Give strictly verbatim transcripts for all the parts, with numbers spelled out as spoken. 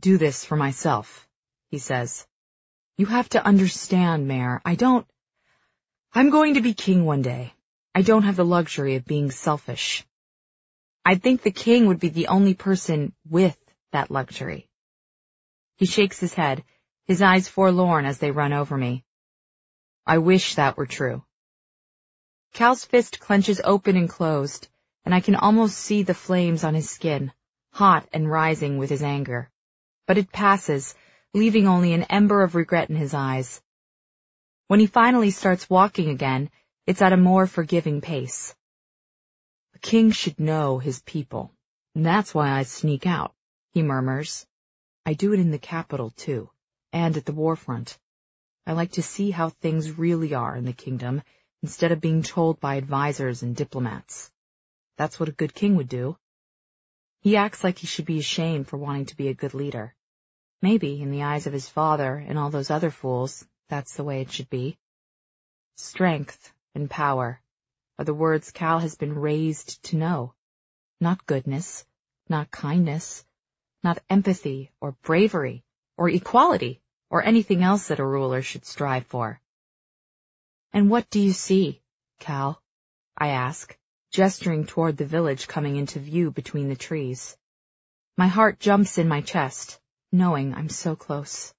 do this for myself, he says. You have to understand, Mare, I don't... I'm going to be king one day. I don't have the luxury of being selfish. I'd think the king would be the only person with that luxury. He shakes his head, his eyes forlorn as they run over me. I wish that were true. Cal's fist clenches open and closed, and I can almost see the flames on his skin, hot and rising with his anger. But it passes, leaving only an ember of regret in his eyes. When he finally starts walking again, it's at a more forgiving pace. A king should know his people, and that's why I sneak out, he murmurs. I do it in the capital, too, and at the war front. I like to see how things really are in the kingdom, instead of being told by advisors and diplomats. That's what a good king would do. He acts like he should be ashamed for wanting to be a good leader. Maybe, in the eyes of his father and all those other fools, that's the way it should be. Strength and power are the words Cal has been raised to know. Not goodness, not kindness, not empathy or bravery or equality or anything else that a ruler should strive for. And what do you see, Cal? I ask, gesturing toward the village coming into view between the trees. My heart jumps in my chest, knowing I'm so close.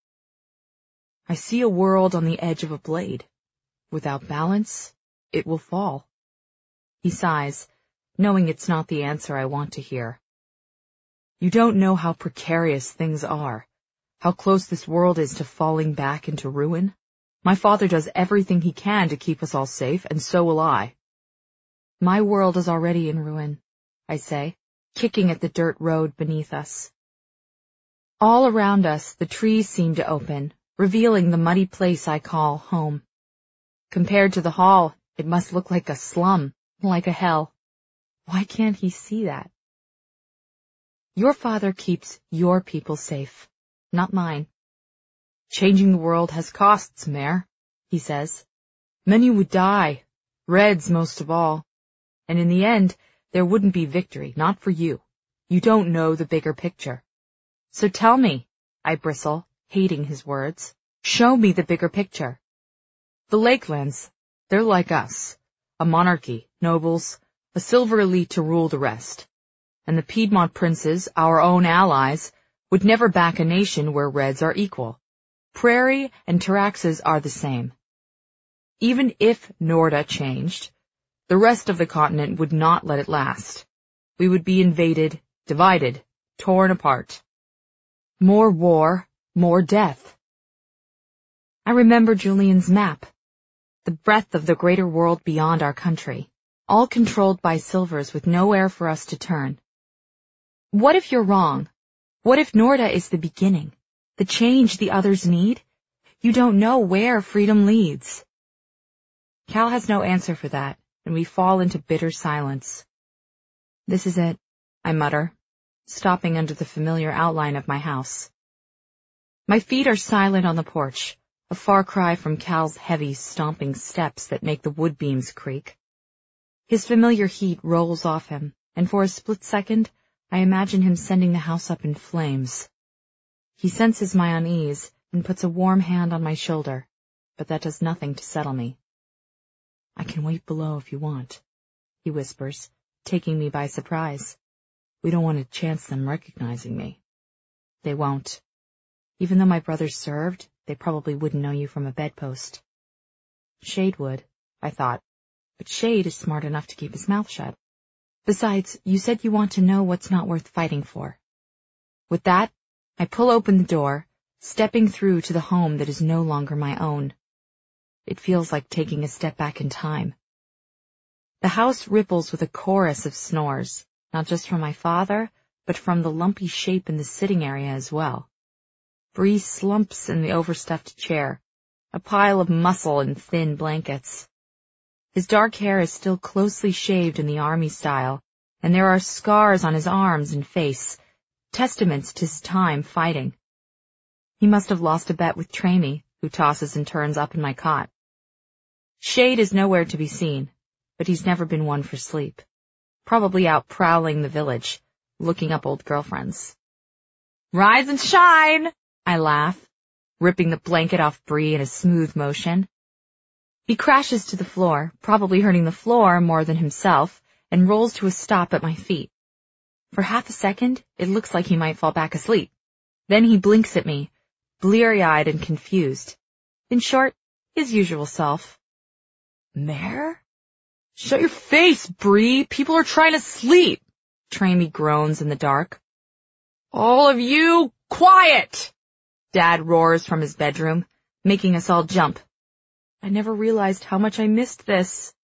I see a world on the edge of a blade. Without balance, it will fall. He sighs, knowing it's not the answer I want to hear. You don't know how precarious things are, how close this world is to falling back into ruin. My father does everything he can to keep us all safe, and so will I. My world is already in ruin, I say, kicking at the dirt road beneath us. All around us, the trees seem to open, revealing the muddy place I call home. Compared to the hall, it must look like a slum, like a hell. Why can't he see that? Your father keeps your people safe, not mine. Changing the world has costs, Mare, he says. Many would die, Reds most of all. And in the end, there wouldn't be victory, not for you. You don't know the bigger picture. So tell me, I bristle, hating his words. Show me the bigger picture. The Lakelands, they're like us. A monarchy, nobles, a silver elite to rule the rest. And the Piedmont princes, our own allies, would never back a nation where Reds are equal. Prairie and Taraxes are the same. Even if Norda changed, the rest of the continent would not let it last. We would be invaded, divided, torn apart. More war, more death. I remember Julian's map, the breadth of the greater world beyond our country, all controlled by Silvers with nowhere for us to turn. What if you're wrong? What if Norda is the beginning, the change the others need? You don't know where freedom leads. Cal has no answer for that, and we fall into bitter silence. This is it, I mutter, stopping under the familiar outline of my house. My feet are silent on the porch, a far cry from Cal's heavy, stomping steps that make the wood beams creak. His familiar heat rolls off him, and for a split second, I imagine him sending the house up in flames. He senses my unease and puts a warm hand on my shoulder, but that does nothing to settle me. I can wait below if you want, he whispers, taking me by surprise. We don't want to chance them recognizing me. They won't. Even though my brothers served, they probably wouldn't know you from a bedpost. Shade would, I thought, but Shade is smart enough to keep his mouth shut. Besides, you said you want to know what's not worth fighting for. With that, I pull open the door, stepping through to the home that is no longer my own. It feels like taking a step back in time. The house ripples with a chorus of snores, not just from my father, but from the lumpy shape in the sitting area as well. Bree slumps in the overstuffed chair, a pile of muscle and thin blankets. His dark hair is still closely shaved in the army style, and there are scars on his arms and face, testaments to his time fighting. He must have lost a bet with Tramey, who tosses and turns up in my cot. Shade is nowhere to be seen, but he's never been one for sleep. Probably out prowling the village, looking up old girlfriends. Rise and shine, I laugh, ripping the blanket off Bree in a smooth motion. He crashes to the floor, probably hurting the floor more than himself, and rolls to a stop at my feet. For half a second, it looks like he might fall back asleep. Then he blinks at me, bleary-eyed and confused. In short, his usual self. Mare? Shut your face, Bree. People are trying to sleep. Tramey groans in the dark. All of you, quiet! Dad roars from his bedroom, making us all jump. I never realized how much I missed this.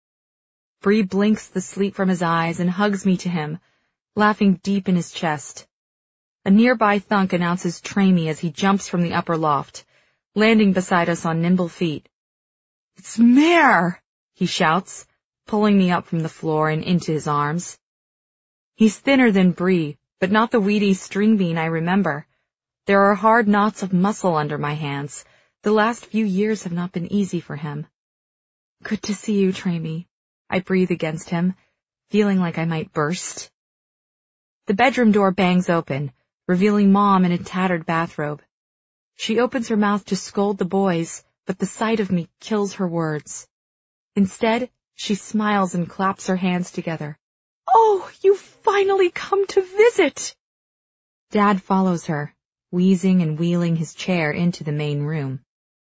Bree blinks the sleep from his eyes and hugs me to him, laughing deep in his chest. A nearby thunk announces Tramey as he jumps from the upper loft, landing beside us on nimble feet. It's Mare, he shouts, pulling me up from the floor and into his arms. He's thinner than Bree, but not the weedy string bean I remember. There are hard knots of muscle under my hands. The last few years have not been easy for him. Good to see you, Tramey. I breathe against him, feeling like I might burst. The bedroom door bangs open, revealing Mom in a tattered bathrobe. She opens her mouth to scold the boys, but the sight of me kills her words. Instead, she smiles and claps her hands together. Oh, you've finally come to visit! Dad follows her, wheezing and wheeling his chair into the main room.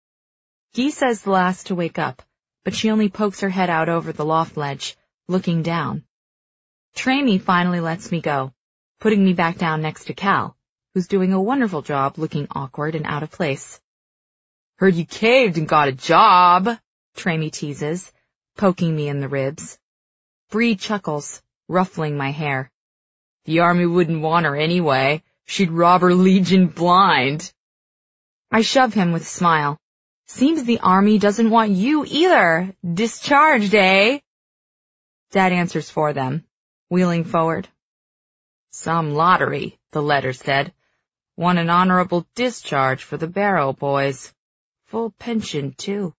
Gisa is the last to wake up, but she only pokes her head out over the loft ledge, looking down. Tramey finally lets me go, putting me back down next to Cal, who's doing a wonderful job looking awkward and out of place. Heard you caved and got a job, Tramey teases, poking me in the ribs. Bree chuckles, ruffling my hair. The army wouldn't want her anyway. She'd rob her legion blind. I shove him with a smile. Seems the army doesn't want you either. Discharged, eh? Dad answers for them, wheeling forward. Some lottery, the letter said. Won an honorable discharge for the Barrow boys. Full pension, too.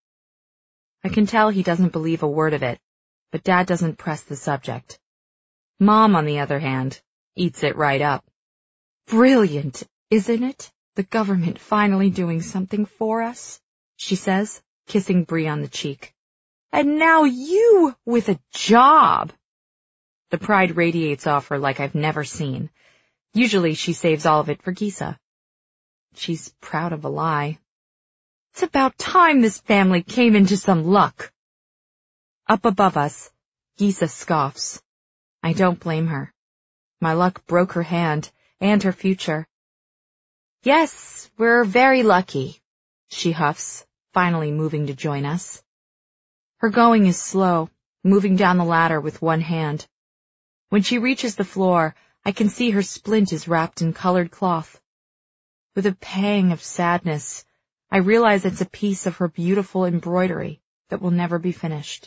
I can tell he doesn't believe a word of it, but Dad doesn't press the subject. Mom, on the other hand, eats it right up. Brilliant, isn't it? The government finally doing something for us, she says, kissing Bree on the cheek. And now you with a job. The pride radiates off her like I've never seen. Usually she saves all of it for Gisa. She's proud of a lie. It's about time this family came into some luck. Up above us, Gisa scoffs. I don't blame her. My luck broke her hand and her future. Yes, we're very lucky, she huffs, finally moving to join us. Her going is slow, moving down the ladder with one hand. When she reaches the floor, I can see her splint is wrapped in colored cloth. With a pang of sadness, I realize it's a piece of her beautiful embroidery that will never be finished.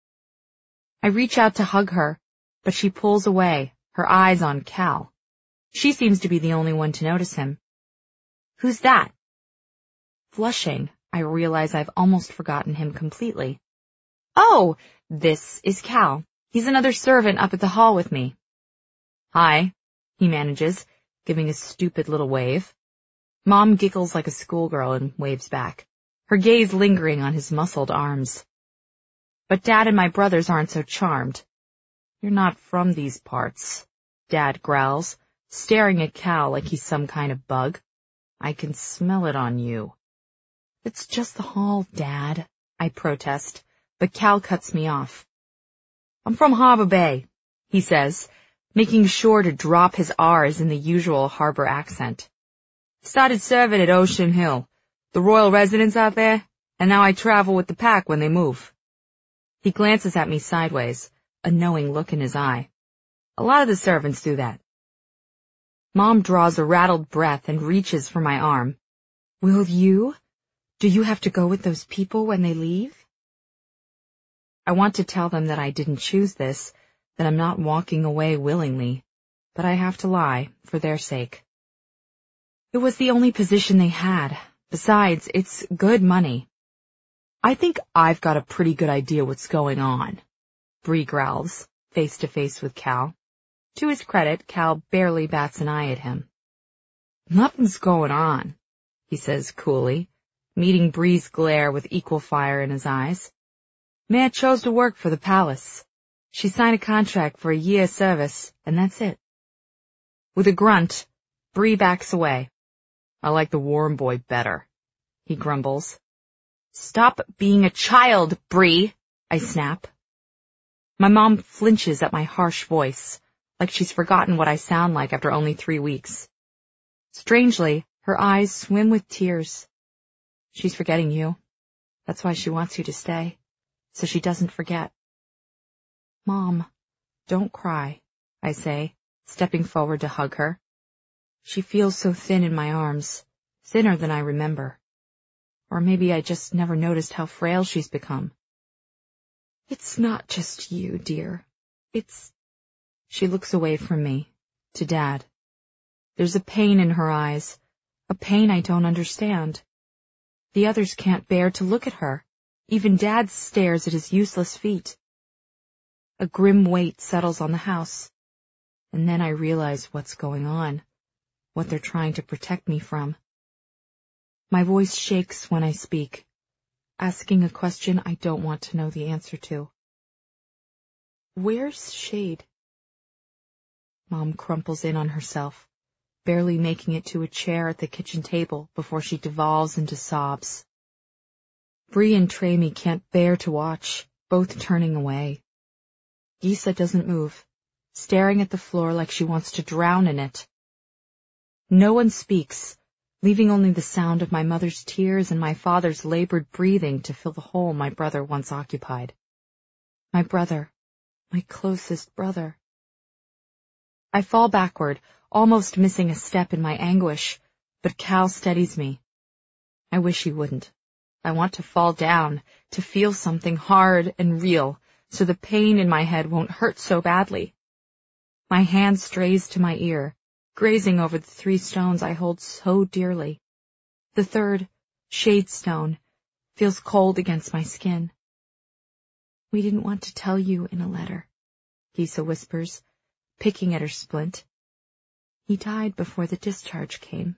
I reach out to hug her, but she pulls away, her eyes on Cal. She seems to be the only one to notice him. Who's that? Flushing, I realize I've almost forgotten him completely. Oh, this is Cal. He's another servant up at the hall with me. Hi, he manages, giving a stupid little wave. Mom giggles like a schoolgirl and waves back, her gaze lingering on his muscled arms. But Dad and my brothers aren't so charmed. You're not from these parts, Dad growls, staring at Cal like he's some kind of bug. I can smell it on you. It's just the hall, Dad, I protest, but Cal cuts me off. I'm from Harbor Bay, he says, making sure to drop his R's in the usual harbor accent. Started serving at Ocean Hill, the royal residence out there, and now I travel with the pack when they move. He glances at me sideways, a knowing look in his eye. A lot of the servants do that. Mom draws a rattled breath and reaches for my arm. Will you? Do you have to go with those people when they leave? I want to tell them that I didn't choose this, that I'm not walking away willingly, but I have to lie, for their sake. It was the only position they had. Besides, it's good money. I think I've got a pretty good idea what's going on, Bree growls, face to face with Cal. To his credit, Cal barely bats an eye at him. Nothing's going on, he says coolly, meeting Bree's glare with equal fire in his eyes. Mare chose to work for the palace. She signed a contract for a year's service, and that's it. With a grunt, Bree backs away. I like the warm boy better, he grumbles. Stop being a child, Bree, I snap. My mom flinches at my harsh voice, like she's forgotten what I sound like after only three weeks. Strangely, her eyes swim with tears. She's forgetting you. That's why she wants you to stay, so she doesn't forget. Mom, don't cry, I say, stepping forward to hug her. She feels so thin in my arms, thinner than I remember. Or maybe I just never noticed how frail she's become. It's not just you, dear. It's... She looks away from me, to Dad. There's a pain in her eyes, a pain I don't understand. The others can't bear to look at her. Even Dad stares at his useless feet. A grim weight settles on the house, and then I realize what's going on, what they're trying to protect me from. My voice shakes when I speak, asking a question I don't want to know the answer to. Where's Shade? Mom crumples in on herself, barely making it to a chair at the kitchen table before she devolves into sobs. Bree and Tramy can't bear to watch, both turning away. Gisa doesn't move, staring at the floor like she wants to drown in it. No one speaks, leaving only the sound of my mother's tears and my father's labored breathing to fill the hole my brother once occupied. My brother, my closest brother. I fall backward, almost missing a step in my anguish, but Cal steadies me. I wish he wouldn't. I want to fall down, to feel something hard and real, so the pain in my head won't hurt so badly. My hand strays to my ear, grazing over the three stones I hold so dearly. The third, Shade Stone, feels cold against my skin. We didn't want to tell you in a letter, Gisa whispers, picking at her splint. He died before the discharge came.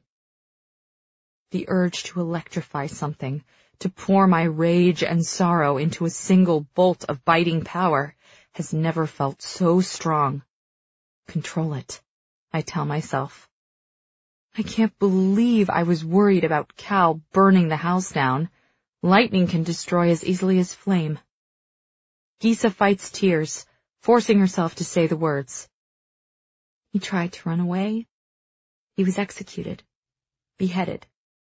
The urge to electrify something, to pour my rage and sorrow into a single bolt of biting power, has never felt so strong. Control it, I tell myself. I can't believe I was worried about Cal burning the house down. Lightning can destroy as easily as flame. Gisa fights tears, forcing herself to say the words. He tried to run away. He was executed, beheaded.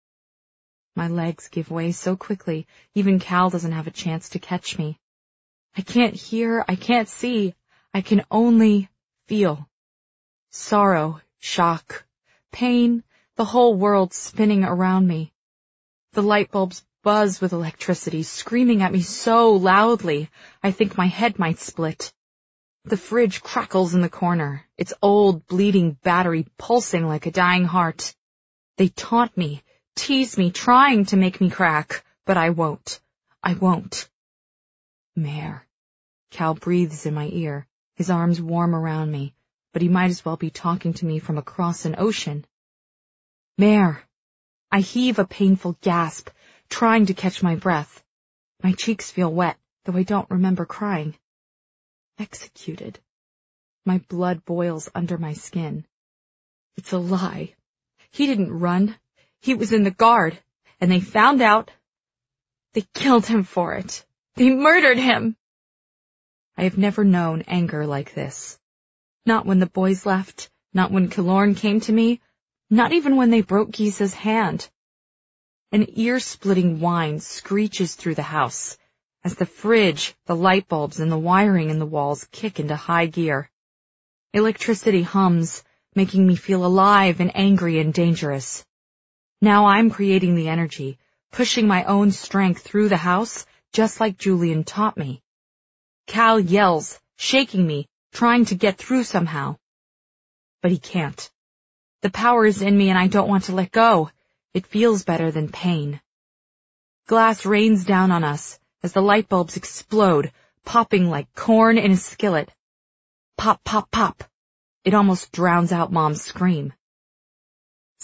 My legs give way so quickly, even Cal doesn't have a chance to catch me. I can't hear, I can't see, I can only feel. Sorrow, shock, pain, the whole world spinning around me. The light bulbs buzz with electricity, screaming at me so loudly, I think my head might split. The fridge crackles in the corner, its old, bleeding battery pulsing like a dying heart. They taunt me, tease me, trying to make me crack, but I won't. I won't. Mare. Cal breathes in my ear, his arms warm around me, but he might as well be talking to me from across an ocean. Mare. I heave a painful gasp, trying to catch my breath. My cheeks feel wet, though I don't remember crying. Executed. My blood boils under my skin. It's a lie. He didn't run. He was in the guard, and they found out. They killed him for it. They murdered him. I have never known anger like this. Not when the boys left, not when Killorn came to me, not even when they broke Gisa's hand. An ear-splitting whine screeches through the house as the fridge, the light bulbs, and the wiring in the walls kick into high gear. Electricity hums, making me feel alive and angry and dangerous. Now I'm creating the energy, pushing my own strength through the house, just like Julian taught me. Cal yells, shaking me, trying to get through somehow. But he can't. The power is in me and I don't want to let go. It feels better than pain. Glass rains down on us as the light bulbs explode, popping like corn in a skillet. Pop, pop, pop. It almost drowns out Mom's scream.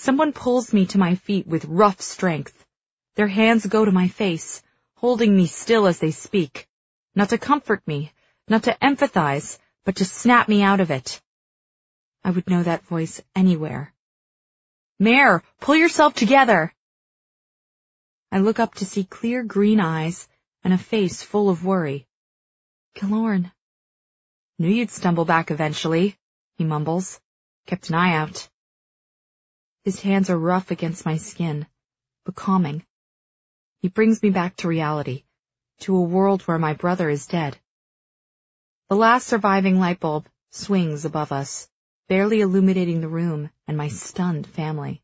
Someone pulls me to my feet with rough strength. Their hands go to my face, holding me still as they speak, not to comfort me, not to empathize, but to snap me out of it. I would know that voice anywhere. Mare, pull yourself together! I look up to see clear green eyes and a face full of worry. Killorn. Knew you'd stumble back eventually, he mumbles. Kept an eye out. His hands are rough against my skin, but calming. He brings me back to reality, to a world where my brother is dead. The last surviving light bulb swings above us, barely illuminating the room and my stunned family.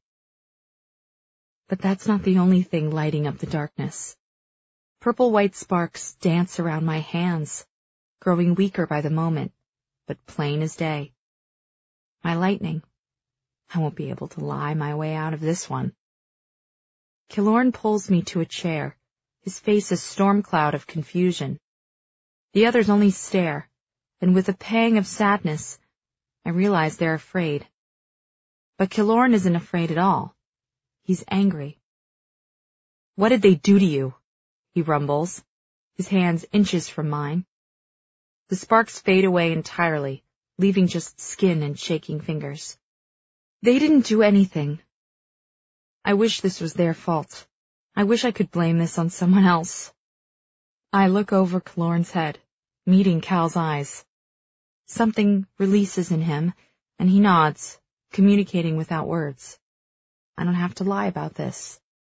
But that's not the only thing lighting up the darkness. Purple-white sparks dance around my hands, growing weaker by the moment, but plain as day. My lightning. I won't be able to lie my way out of this one. Killorn pulls me to a chair, his face a storm cloud of confusion. The others only stare, and with a pang of sadness, I realize they're afraid. But Killorn isn't afraid at all. He's angry. What did they do to you? He rumbles, his hands inches from mine. The sparks fade away entirely, leaving just skin and shaking fingers. They didn't do anything. I wish this was their fault. I wish I could blame this on someone else. I look over Killorn's head, meeting Cal's eyes. Something releases in him, and he nods, communicating without words. I don't have to lie about this.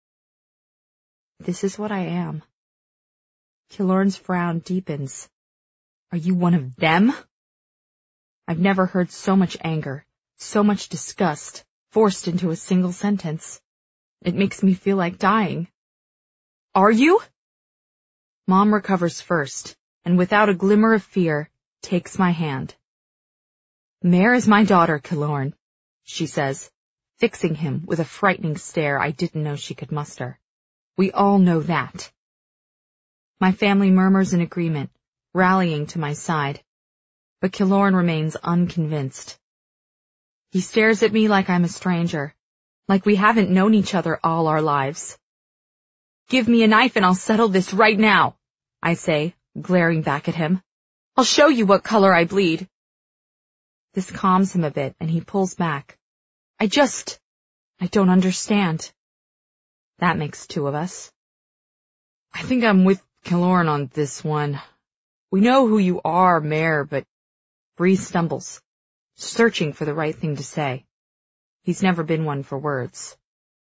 This is what I am. Killorn's frown deepens. Are you one of them? I've never heard so much anger, so much disgust, forced into a single sentence. It makes me feel like dying. Are you? Mom recovers first, and without a glimmer of fear, takes my hand. Mare is my daughter, Killorn, she says, fixing him with a frightening stare I didn't know she could muster. We all know that. My family murmurs in agreement, rallying to my side, but Killorn remains unconvinced. He stares at me like I'm a stranger, like we haven't known each other all our lives. Give me a knife and I'll settle this right now, I say, glaring back at him. I'll show you what color I bleed. This calms him a bit and he pulls back. I just, I don't understand. That makes two of us. I think I'm with Killorn on this one. We know who you are, Mare, but Bree stumbles, searching for the right thing to say. He's never been one for words.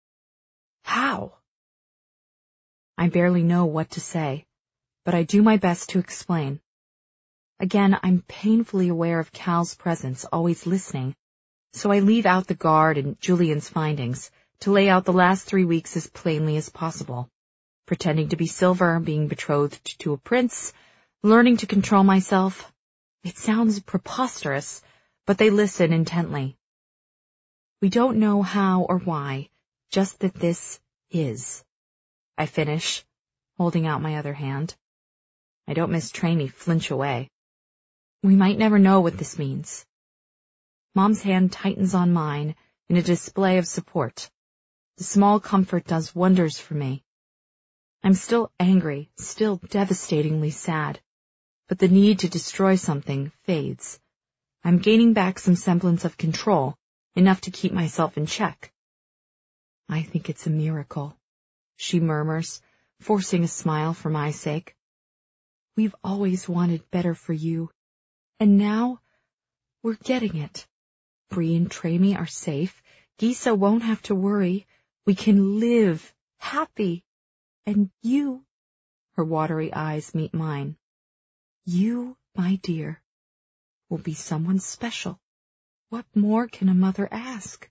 How? I barely know what to say, but I do my best to explain. Again, I'm painfully aware of Cal's presence, always listening, so I leave out the guard and Julian's findings to lay out the last three weeks as plainly as possible, pretending to be Silver, being betrothed to a prince, learning to control myself. It sounds preposterous, but they listen intently. We don't know how or why, just that this is. I finish, holding out my other hand. I don't miss Trainee flinch away. We might never know what this means. Mom's hand tightens on mine in a display of support. The small comfort does wonders for me. I'm still angry, still devastatingly sad, but the need to destroy something fades. I'm gaining back some semblance of control, enough to keep myself in check. I think it's a miracle, she murmurs, forcing a smile for my sake. We've always wanted better for you, and now we're getting it. Bree and Trainee are safe. Gisa won't have to worry. We can live happy. And you, her watery eyes meet mine. You, my dear, will be someone special. What more can a mother ask?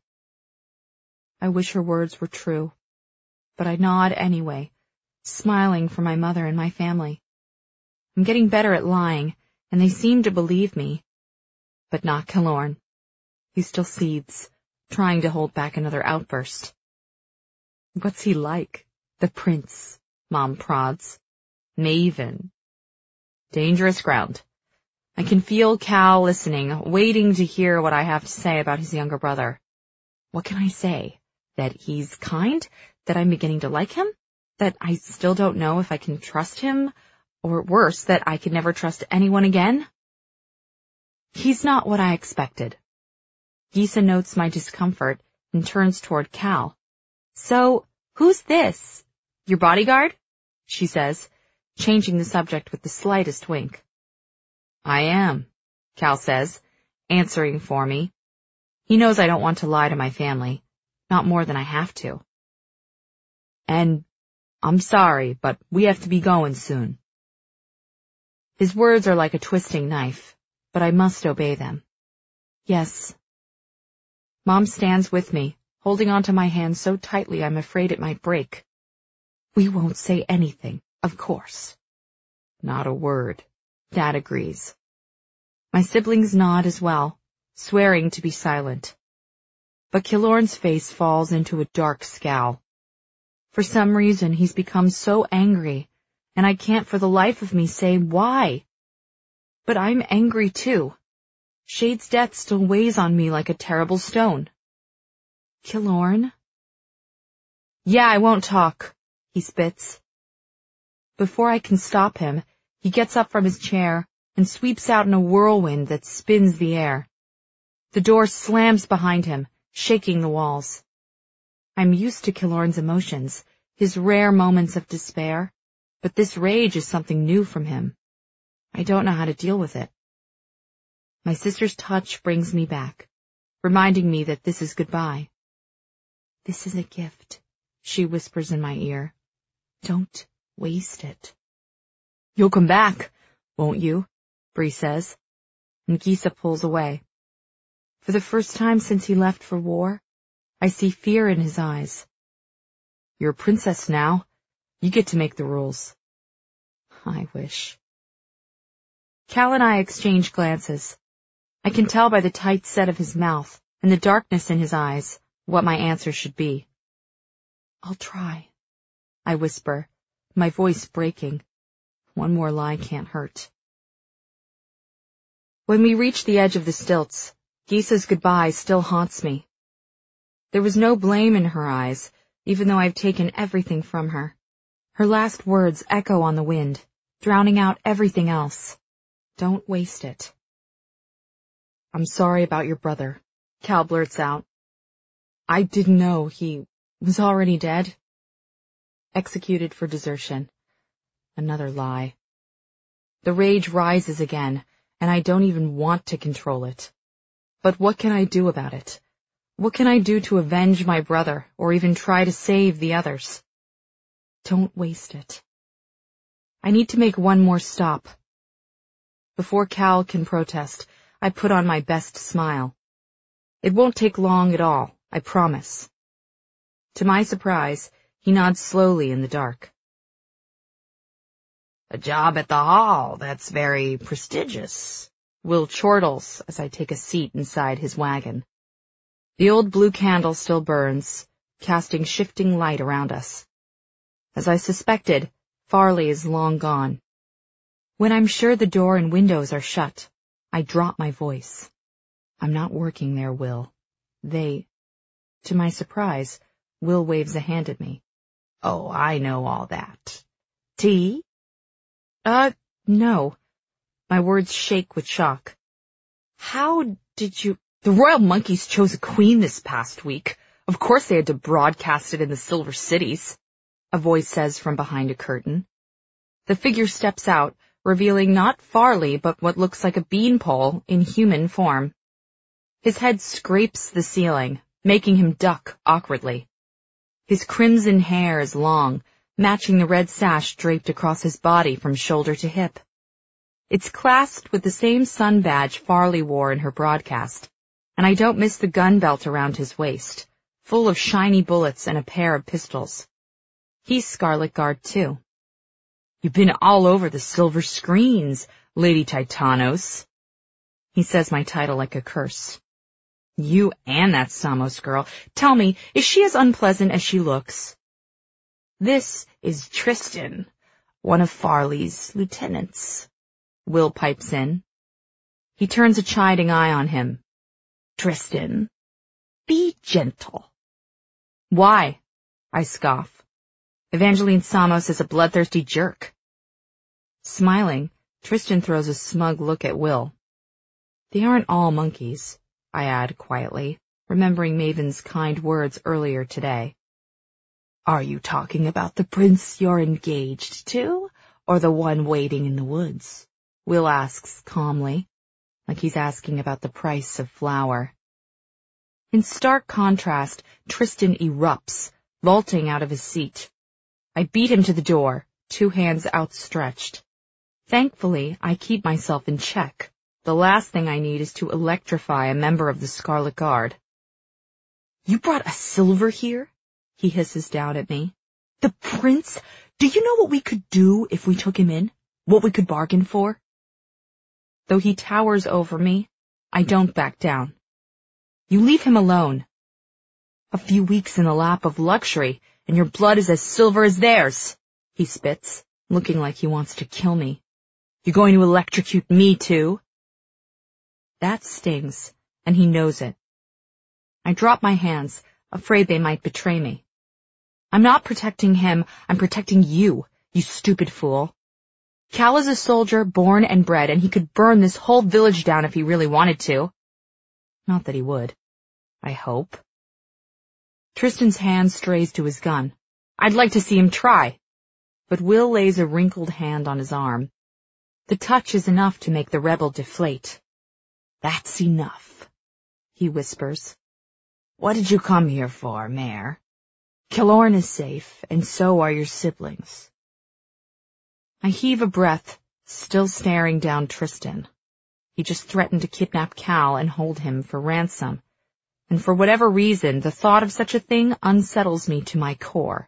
I wish her words were true, but I nod anyway, smiling for my mother and my family. I'm getting better at lying, and they seem to believe me. But not Killorn. He still seethes, trying to hold back another outburst. What's he like? The prince, Mom prods. Maven. Dangerous ground. I can feel Cal listening, waiting to hear what I have to say about his younger brother. What can I say? That he's kind? That I'm beginning to like him? That I still don't know if I can trust him? Or worse, that I can never trust anyone again? He's not what I expected. Gisa notes my discomfort and turns toward Cal. So, who's this? Your bodyguard? She says, changing the subject with the slightest wink. I am, Cal says, answering for me. He knows I don't want to lie to my family, not more than I have to. And I'm sorry, but we have to be going soon. His words are like a twisting knife, but I must obey them. Yes. Mom stands with me, holding onto my hand so tightly I'm afraid it might break. We won't say anything, of course. Not a word. Dad agrees. My siblings nod as well, swearing to be silent. But Killorn's face falls into a dark scowl. For some reason, he's become so angry, and I can't for the life of me say why. But I'm angry too. Shade's death still weighs on me like a terrible stone. Killorn? Yeah, I won't talk, he spits. Before I can stop him, he gets up from his chair and sweeps out in a whirlwind that spins the air. The door slams behind him, shaking the walls. I'm used to Killorn's emotions, his rare moments of despair, but this rage is something new from him. I don't know how to deal with it. My sister's touch brings me back, reminding me that this is goodbye. This is a gift, she whispers in my ear. Don't waste it. You'll come back, won't you? Bree says, and Gisa pulls away. For the first time since he left for war, I see fear in his eyes. You're a princess now. You get to make the rules. I wish. Cal and I exchange glances. I can tell by the tight set of his mouth and the darkness in his eyes what my answer should be. I'll try, I whisper, my voice breaking. One more lie can't hurt. When we reach the edge of the stilts, Gisa's goodbye still haunts me. There was no blame in her eyes, even though I've taken everything from her. Her last words echo on the wind, drowning out everything else. Don't waste it. I'm sorry about your brother, Cal blurts out. I didn't know he was already dead. Executed for desertion. Another lie. The rage rises again, and I don't even want to control it. But what can I do about it? What can I do to avenge my brother, or even try to save the others? Don't waste it. I need to make one more stop. Before Cal can protest, I put on my best smile. It won't take long at all, I promise. To my surprise, he nods slowly in the dark. A job at the hall, that's very prestigious, Will chortles as I take a seat inside his wagon. The old blue candle still burns, casting shifting light around us. As I suspected, Farley is long gone. When I'm sure the door and windows are shut, I drop my voice. I'm not working there, Will. They... To my surprise, Will waves a hand at me. Oh, I know all that. Tea? Uh, no. My words shake with shock. How did you... The Royal Monkeys chose a queen this past week. Of course they had to broadcast it in the Silver Cities, a voice says from behind a curtain. The figure steps out, revealing not Farley, but what looks like a beanpole in human form. His head scrapes the ceiling, making him duck awkwardly. His crimson hair is long, matching the red sash draped across his body from shoulder to hip. It's clasped with the same sun badge Farley wore in her broadcast, and I don't miss the gun belt around his waist, full of shiny bullets and a pair of pistols. He's Scarlet Guard, too. You've been all over the silver screens, Lady Titanos. He says my title like a curse. You and that Samos girl. Tell me, is she as unpleasant as she looks? This is Tristan, one of Farley's lieutenants. Will pipes in. He turns a chiding eye on him. Tristan, be gentle. Why? I scoff. Evangeline Samos is a bloodthirsty jerk. Smiling, Tristan throws a smug look at Will. They aren't all monkeys, I add quietly, remembering Maven's kind words earlier today. Are you talking about the prince you're engaged to, or the one waiting in the woods? Will asks calmly, like he's asking about the price of flour. In stark contrast, Tristan erupts, vaulting out of his seat. I beat him to the door, two hands outstretched. Thankfully, I keep myself in check. The last thing I need is to electrify a member of the Scarlet Guard. You brought a silver here? He hisses down at me. The prince? Do you know what we could do if we took him in? What we could bargain for? Though he towers over me, I don't back down. You leave him alone. A few weeks in the lap of luxury, and your blood is as silver as theirs, he spits, looking like he wants to kill me. You're going to electrocute me, too? That stings, and he knows it. I drop my hands, afraid they might betray me. I'm not protecting him, I'm protecting you, you stupid fool. Cal is a soldier born and bred, and he could burn this whole village down if he really wanted to. Not that he would. I hope. Tristan's hand strays to his gun. I'd like to see him try. But Will lays a wrinkled hand on his arm. The touch is enough to make the rebel deflate. That's enough, he whispers. What did you come here for, Mare? Killorn is safe, and so are your siblings. I heave a breath, still staring down Tristan. He just threatened to kidnap Cal and hold him for ransom. And for whatever reason, the thought of such a thing unsettles me to my core.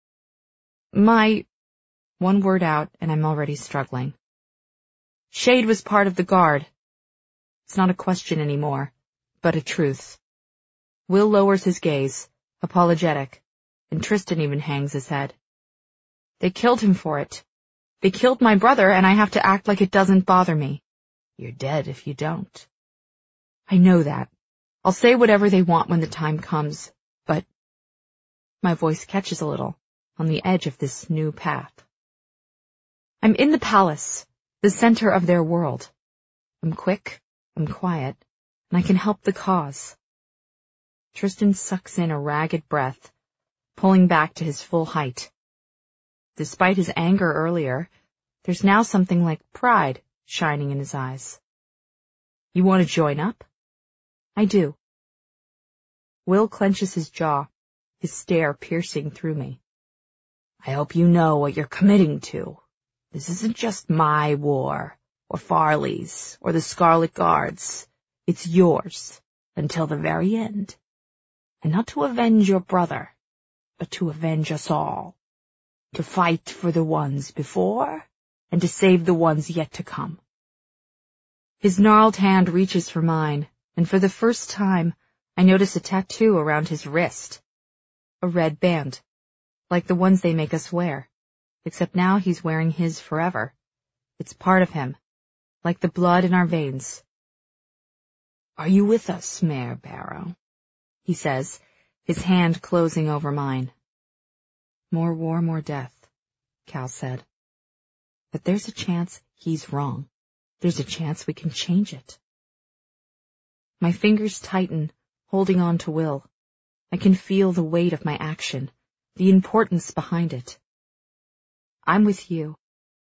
My... One word out, and I'm already struggling. Shade was part of the guard. It's not a question anymore, but a truth. Will lowers his gaze, apologetic, and Tristan even hangs his head. They killed him for it. They killed my brother, and I have to act like it doesn't bother me. You're dead if you don't. I know that. I'll say whatever they want when the time comes, but... My voice catches a little, on the edge of this new path. I'm in the palace, the center of their world. I'm quick, I'm quiet, and I can help the cause. Tristan sucks in a ragged breath, pulling back to his full height. Despite his anger earlier, there's now something like pride shining in his eyes. You want to join up? I do. Will clenches his jaw, his stare piercing through me. I hope you know what you're committing to. This isn't just my war, or Farley's, or the Scarlet Guard's. It's yours, until the very end. And not to avenge your brother, but to avenge us all. To fight for the ones before, and to save the ones yet to come. His gnarled hand reaches for mine, and for the first time, I notice a tattoo around his wrist. A red band, like the ones they make us wear, except now he's wearing his forever. It's part of him, like the blood in our veins. Are you with us, Mare Barrow? He says, his hand closing over mine. More war, more death, Cal said. But there's a chance he's wrong. There's a chance we can change it. My fingers tighten, holding on to Will. I can feel the weight of my action, the importance behind it. I'm with you.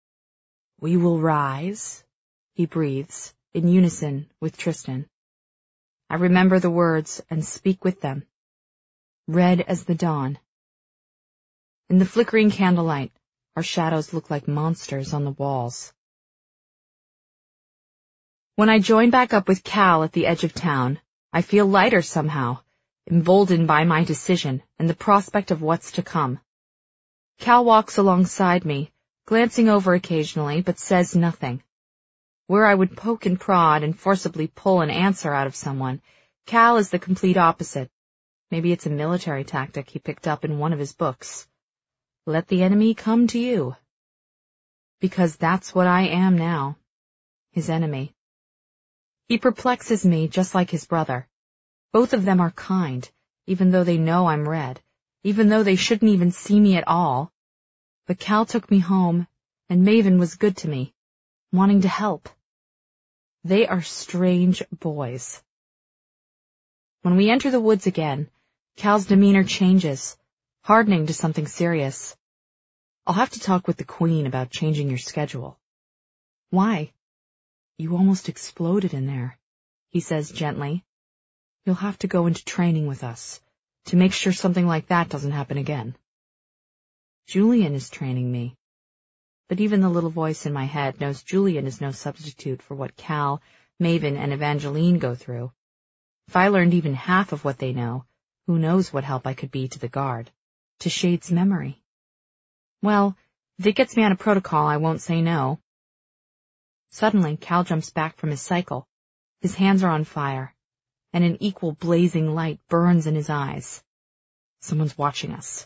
We will rise, he breathes, in unison with Tristan. I remember the words and speak with them. Red as the dawn. In the flickering candlelight, our shadows look like monsters on the walls. When I join back up with Cal at the edge of town, I feel lighter somehow, emboldened by my decision and the prospect of what's to come. Cal walks alongside me, glancing over occasionally, but says nothing. Where I would poke and prod and forcibly pull an answer out of someone, Cal is the complete opposite. Maybe it's a military tactic he picked up in one of his books. Let the enemy come to you. Because that's what I am now, his enemy. He perplexes me just like his brother. Both of them are kind, even though they know I'm red, even though they shouldn't even see me at all. But Cal took me home, and Maven was good to me, wanting to help. They are strange boys. When we enter the woods again, Cal's demeanor changes, hardening to something serious. I'll have to talk with the Queen about changing your schedule. Why? You almost exploded in there, he says gently. You'll have to go into training with us, to make sure something like that doesn't happen again. Julian is training me. But even the little voice in my head knows Julian is no substitute for what Cal, Maven, and Evangeline go through. If I learned even half of what they know, who knows what help I could be to the Guard, to Shade's memory. Well, if it gets me out of protocol, I won't say no. Suddenly, Cal jumps back from his cycle. His hands are on fire, and an equal blazing light burns in his eyes. Someone's watching us.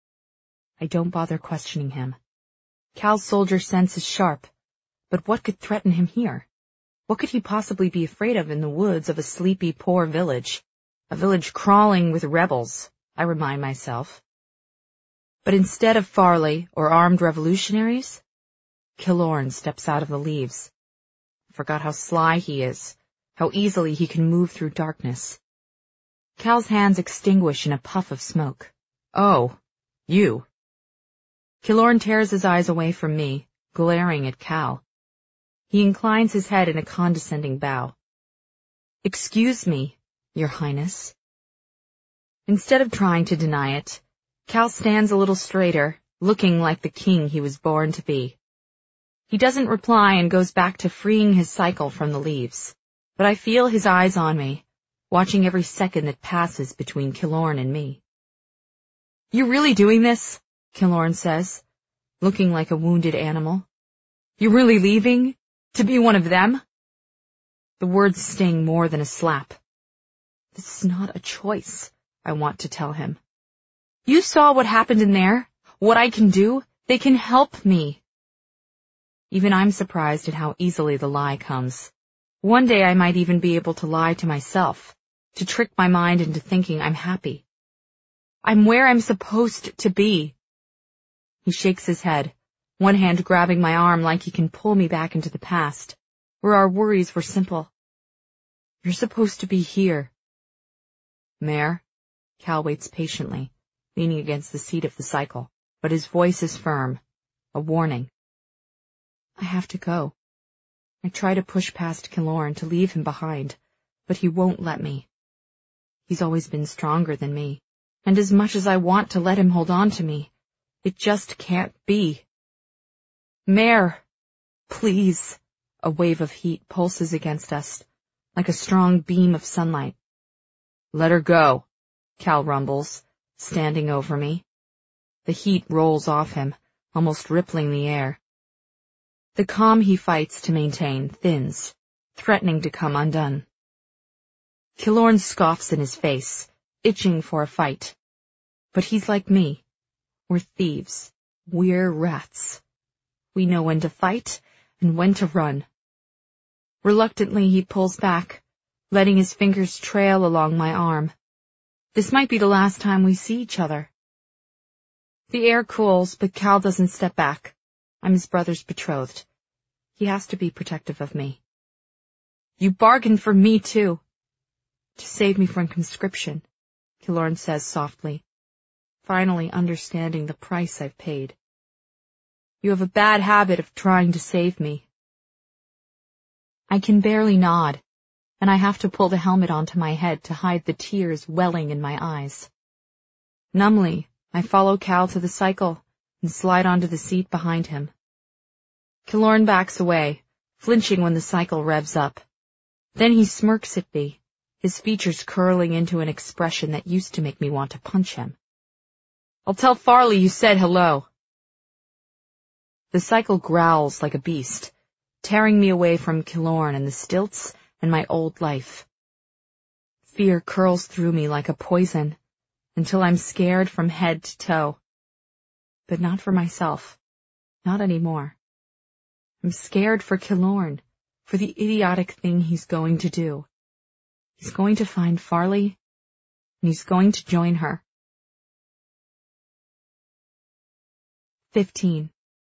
I don't bother questioning him. Cal's soldier sense is sharp, but what could threaten him here? What could he possibly be afraid of in the woods of a sleepy, poor village? A village crawling with rebels, I remind myself. But instead of Farley or armed revolutionaries, Killorn steps out of the leaves. I forgot how sly he is, how easily he can move through darkness. Cal's hands extinguish in a puff of smoke. Oh, you. Killorn tears his eyes away from me, glaring at Cal. He inclines his head in a condescending bow. Excuse me, Your Highness. Instead of trying to deny it, Cal stands a little straighter, looking like the king he was born to be. He doesn't reply and goes back to freeing his cycle from the leaves, but I feel his eyes on me, watching every second that passes between Killorn and me. You really doing this? Killorn says, looking like a wounded animal. You really leaving? To be one of them? The words sting more than a slap. This is not a choice, I want to tell him. You saw what happened in there, what I can do. They can help me. Even I'm surprised at how easily the lie comes. One day I might even be able to lie to myself, to trick my mind into thinking I'm happy. I'm where I'm supposed to be. He shakes his head, one hand grabbing my arm like he can pull me back into the past, where our worries were simple. You're supposed to be here. Mare, Cal waits patiently, leaning against the seat of the cycle, but his voice is firm, a warning. I have to go. I try to push past Killorn to leave him behind, but he won't let me. He's always been stronger than me, and as much as I want to let him hold on to me, it just can't be. Mare, please. A wave of heat pulses against us, like a strong beam of sunlight. Let her go, Cal rumbles, standing over me. The heat rolls off him, almost rippling the air. The calm he fights to maintain thins, threatening to come undone. Killorn scoffs in his face, itching for a fight. But he's like me. We're thieves. We're rats. We know when to fight and when to run. Reluctantly, he pulls back, letting his fingers trail along my arm. This might be the last time we see each other. The air cools, but Cal doesn't step back. I'm his brother's betrothed. He has to be protective of me. You bargained for me, too. To save me from conscription, Killorn says softly, finally understanding the price I've paid. You have a bad habit of trying to save me. I can barely nod, and I have to pull the helmet onto my head to hide the tears welling in my eyes. Numbly, I follow Cal to the cycle and slide onto the seat behind him. Killorn backs away, flinching when the cycle revs up. Then he smirks at me, his features curling into an expression that used to make me want to punch him. I'll tell Farley you said hello. The cycle growls like a beast, tearing me away from Killorn and the stilts and my old life. Fear curls through me like a poison, until I'm scared from head to toe. But not for myself. Not anymore. I'm scared for Killorn, for the idiotic thing he's going to do. He's going to find Farley, and he's going to join her. Fifteen.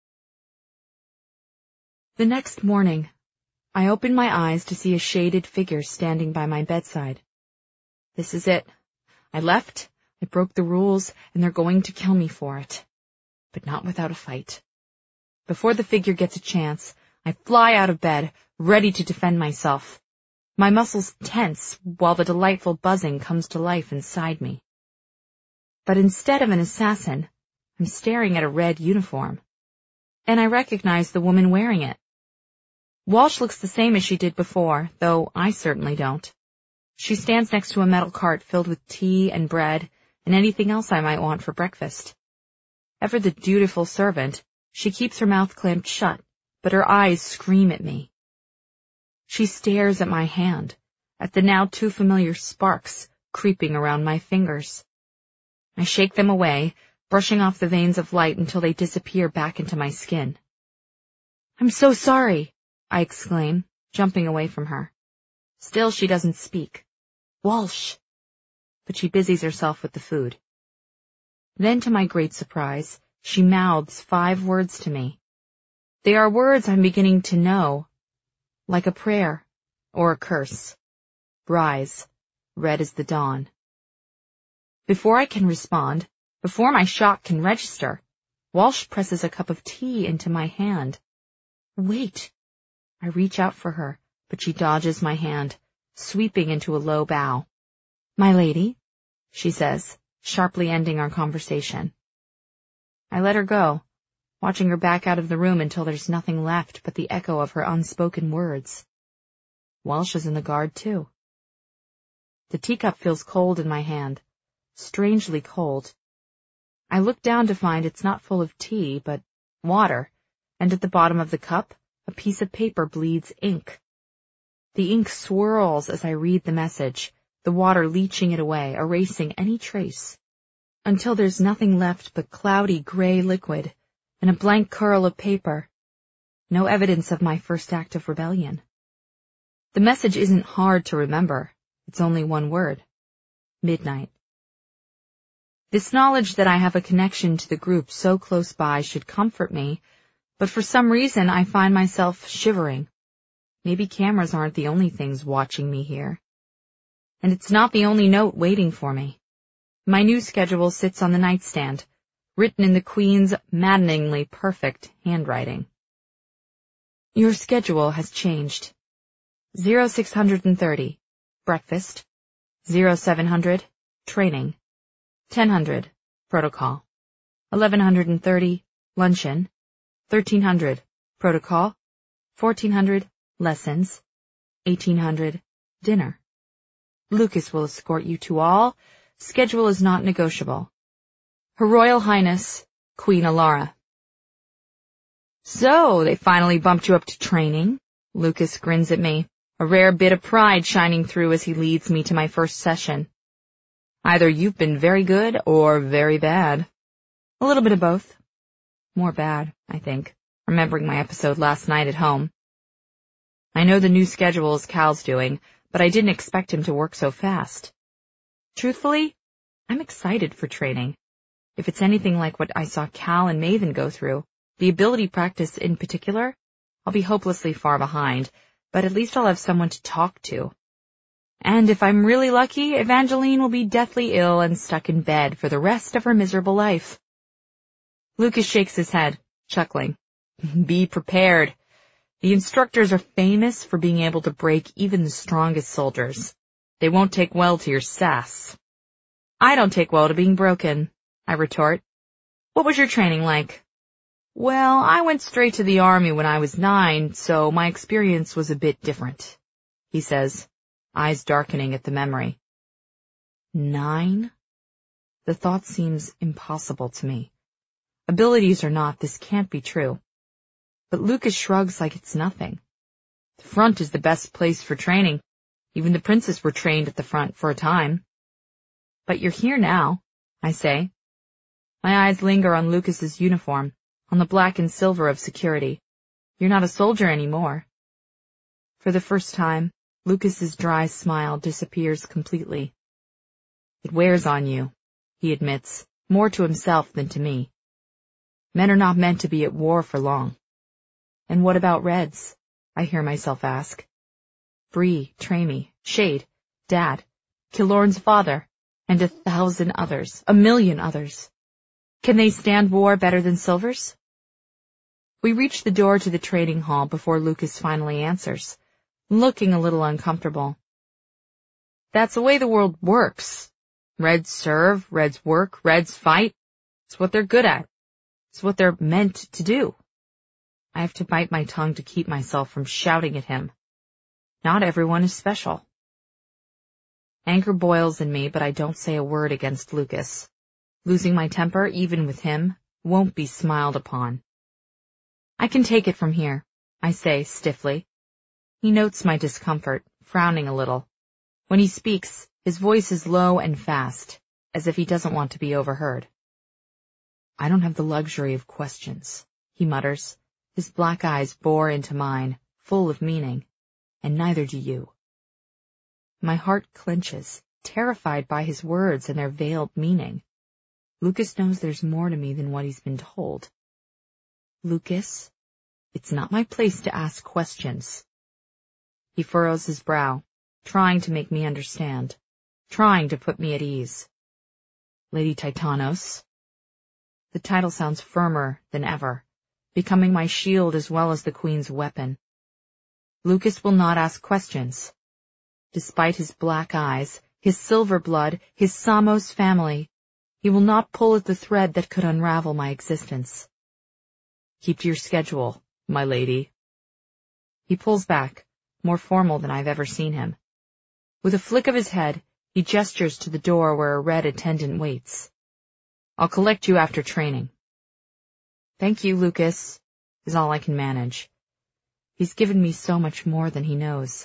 The next morning, I opened my eyes to see a shaded figure standing by my bedside. This is it. I left, I broke the rules, and they're going to kill me for it. But not without a fight. Before the figure gets a chance, I fly out of bed, ready to defend myself. My muscles tense while the delightful buzzing comes to life inside me. But instead of an assassin, I'm staring at a red uniform. And I recognize the woman wearing it. Walsh looks the same as she did before, though I certainly don't. She stands next to a metal cart filled with tea and bread and anything else I might want for breakfast. Ever the dutiful servant, she keeps her mouth clamped shut, but her eyes scream at me. She stares at my hand, at the now too familiar sparks creeping around my fingers. I shake them away, brushing off the veins of light until they disappear back into my skin. "I'm so sorry," I exclaim, jumping away from her. Still she doesn't speak. "Walsh!" But she busies herself with the food. Then, to my great surprise, she mouths five words to me. They are words I'm beginning to know, like a prayer or a curse. Rise, red as the dawn. Before I can respond, before my shock can register, Walsh presses a cup of tea into my hand. "Wait." I reach out for her, but she dodges my hand, sweeping into a low bow. "My lady," she says, sharply ending our conversation. I let her go, watching her back out of the room until there's nothing left but the echo of her unspoken words. Walsh is in the guard, too. The teacup feels cold in my hand, strangely cold. I look down to find it's not full of tea, but water, and at the bottom of the cup, a piece of paper bleeds ink. The ink swirls as I read the message, the water leaching it away, erasing any trace, until there's nothing left but cloudy gray liquid and a blank curl of paper. No evidence of my first act of rebellion. The message isn't hard to remember. It's only one word. Midnight. This knowledge that I have a connection to the group so close by should comfort me, but for some reason I find myself shivering. Maybe cameras aren't the only things watching me here. And it's not the only note waiting for me. My new schedule sits on the nightstand, written in the Queen's maddeningly perfect handwriting. Your schedule has changed. zero six thirty, breakfast. zero seven hundred, training. ten hundred, protocol. eleven thirty, luncheon. thirteen hundred, protocol. fourteen hundred, lessons. eighteen hundred, dinner. Lucas will escort you to all. Schedule is not negotiable. Her Royal Highness, Queen Alara. So, they finally bumped you up to training? Lucas grins at me, a rare bit of pride shining through as he leads me to my first session. Either you've been very good or very bad. A little bit of both. More bad, I think, remembering my episode last night at home. I know the new schedule is Cal's doing, but I didn't expect him to work so fast. Truthfully, I'm excited for training. If it's anything like what I saw Cal and Maven go through, the ability practice in particular, I'll be hopelessly far behind, but at least I'll have someone to talk to. And if I'm really lucky, Evangeline will be deathly ill and stuck in bed for the rest of her miserable life. Lucas shakes his head, chuckling. Be prepared. The instructors are famous for being able to break even the strongest soldiers. They won't take well to your sass. I don't take well to being broken, I retort. What was your training like? Well, I went straight to the army when I was nine, so my experience was a bit different, he says, eyes darkening at the memory. Nine? The thought seems impossible to me. Abilities or not, this can't be true. But Lucas shrugs like it's nothing. The front is the best place for training. Even the princes were trained at the front for a time. But you're here now, I say. My eyes linger on Lucas's uniform, on the black and silver of security. You're not a soldier anymore. For the first time, Lucas's dry smile disappears completely. It wears on you, he admits, more to himself than to me. Men are not meant to be at war for long. And what about Reds? I hear myself ask. Bree, Tramy, Shade, Dad, Killorn's father, and a thousand others, a million others. Can they stand war better than Silvers? We reach the door to the training hall before Lucas finally answers, looking a little uncomfortable. That's the way the world works. Reds serve, Reds work, Reds fight. It's what they're good at. It's what they're meant to do. I have to bite my tongue to keep myself from shouting at him. Not everyone is special. Anger boils in me, but I don't say a word against Lucas. Losing my temper, even with him, won't be smiled upon. I can take it from here, I say stiffly. He notes my discomfort, frowning a little. When he speaks, his voice is low and fast, as if he doesn't want to be overheard. I don't have the luxury of questions, he mutters. His black eyes bore into mine, full of meaning, and neither do you. My heart clenches, terrified by his words and their veiled meaning. Lucas knows there's more to me than what he's been told. Lucas, it's not my place to ask questions. He furrows his brow, trying to make me understand, trying to put me at ease. Lady Titanos. The title sounds firmer than ever, becoming my shield as well as the Queen's weapon. Lucas will not ask questions. Despite his black eyes, his silver blood, his Samos family, he will not pull at the thread that could unravel my existence. Keep to your schedule, my lady. He pulls back, more formal than I've ever seen him. With a flick of his head, he gestures to the door where a red attendant waits. I'll collect you after training. Thank you, Lucas, is all I can manage. He's given me so much more than he knows.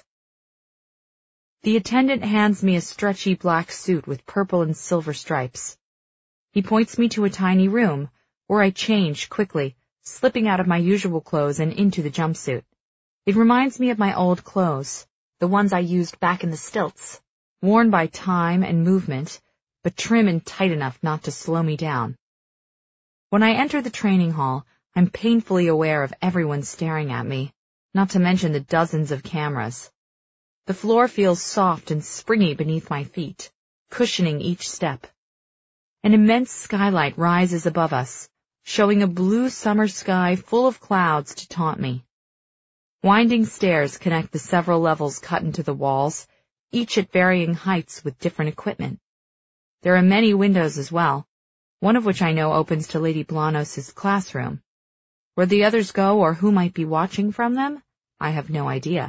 The attendant hands me a stretchy black suit with purple and silver stripes. He points me to a tiny room, where I change quickly, slipping out of my usual clothes and into the jumpsuit. It reminds me of my old clothes, the ones I used back in the stilts, worn by time and movement, but trim and tight enough not to slow me down. When I enter the training hall, I'm painfully aware of everyone staring at me, not to mention the dozens of cameras. The floor feels soft and springy beneath my feet, cushioning each step. An immense skylight rises above us, showing a blue summer sky full of clouds to taunt me. Winding stairs connect the several levels cut into the walls, each at varying heights with different equipment. There are many windows as well, one of which I know opens to Lady Blanos's classroom. Where the others go or who might be watching from them, I have no idea.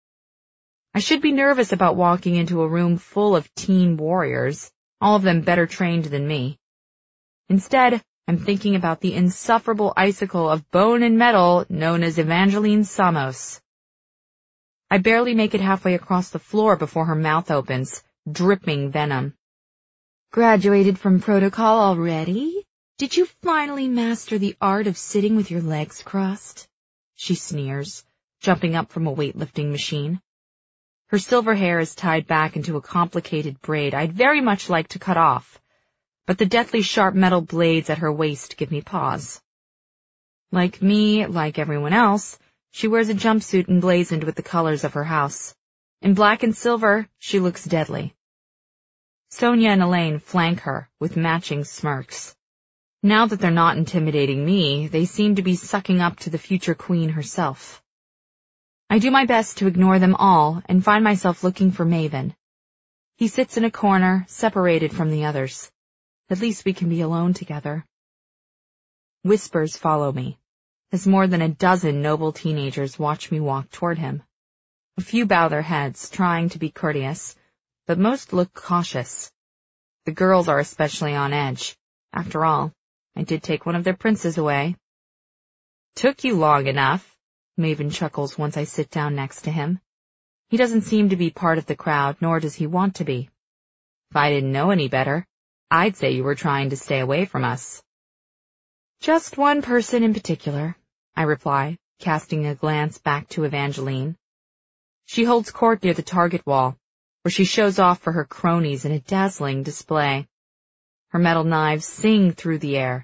I should be nervous about walking into a room full of teen warriors, all of them better trained than me. Instead, I'm thinking about the insufferable icicle of bone and metal known as Evangeline Samos. I barely make it halfway across the floor before her mouth opens, dripping venom. Graduated from protocol already? Did you finally master the art of sitting with your legs crossed? She sneers, jumping up from a weightlifting machine. Her silver hair is tied back into a complicated braid I'd very much like to cut off, but the deathly sharp metal blades at her waist give me pause. Like me, like everyone else, she wears a jumpsuit emblazoned with the colors of her house. In black and silver, she looks deadly. Sonia and Elaine flank her with matching smirks. Now that they're not intimidating me, they seem to be sucking up to the future queen herself. I do my best to ignore them all and find myself looking for Maven. He sits in a corner, separated from the others. At least we can be alone together. Whispers follow me, as more than a dozen noble teenagers watch me walk toward him. A few bow their heads, trying to be courteous, but most look cautious. The girls are especially on edge. After all, I did take one of their princes away. Took you long enough. Maven chuckles once I sit down next to him. He doesn't seem to be part of the crowd, nor does he want to be. If I didn't know any better, I'd say you were trying to stay away from us. Just one person in particular, I reply, casting a glance back to Evangeline. She holds court near the target wall, where she shows off for her cronies in a dazzling display. Her metal knives sing through the air,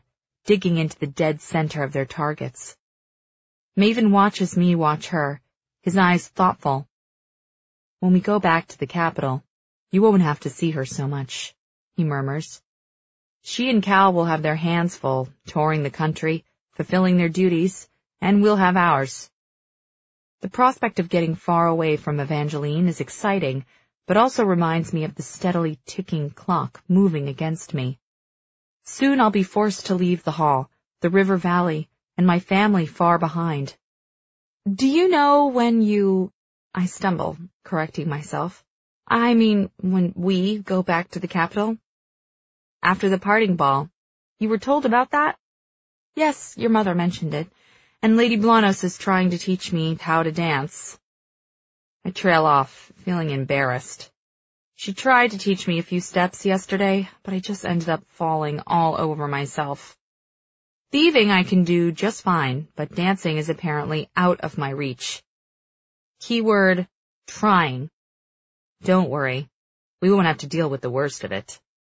digging into the dead center of their targets. Maven watches me watch her, his eyes thoughtful. When we go back to the capital, you won't have to see her so much, he murmurs. She and Cal will have their hands full, touring the country, fulfilling their duties, and we'll have ours. The prospect of getting far away from Evangeline is exciting, but also reminds me of the steadily ticking clock moving against me. Soon I'll be forced to leave the hall, the river valley, and my family far behind. Do you know when you... I stumble, correcting myself. I mean, when we go back to the capital? After the parting ball. You were told about that? Yes, your mother mentioned it, and Lady Blanos is trying to teach me how to dance. I trail off, feeling embarrassed. She tried to teach me a few steps yesterday, but I just ended up falling all over myself. Thieving I can do just fine, but dancing is apparently out of my reach. Keyword, trying. Don't worry, we won't have to deal with the worst of it.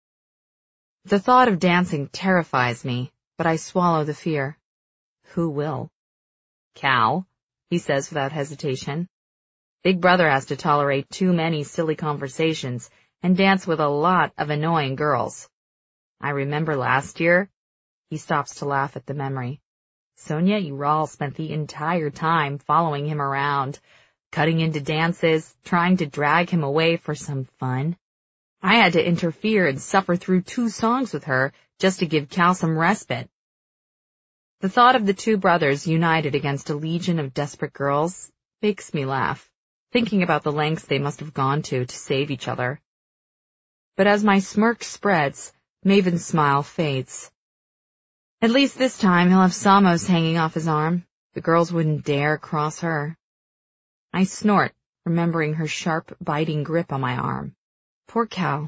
The thought of dancing terrifies me, but I swallow the fear. Who will? Cal, he says without hesitation. Big Brother has to tolerate too many silly conversations and dance with a lot of annoying girls. I remember last year. He stops to laugh at the memory. Sonia Ural spent the entire time following him around, cutting into dances, trying to drag him away for some fun. I had to interfere and suffer through two songs with her just to give Cal some respite. The thought of the two brothers united against a legion of desperate girls makes me laugh, thinking about the lengths they must have gone to to save each other. But as my smirk spreads, Maven's smile fades. At least this time he'll have Samos hanging off his arm. The girls wouldn't dare cross her. I snort, remembering her sharp, biting grip on my arm. Poor Cal.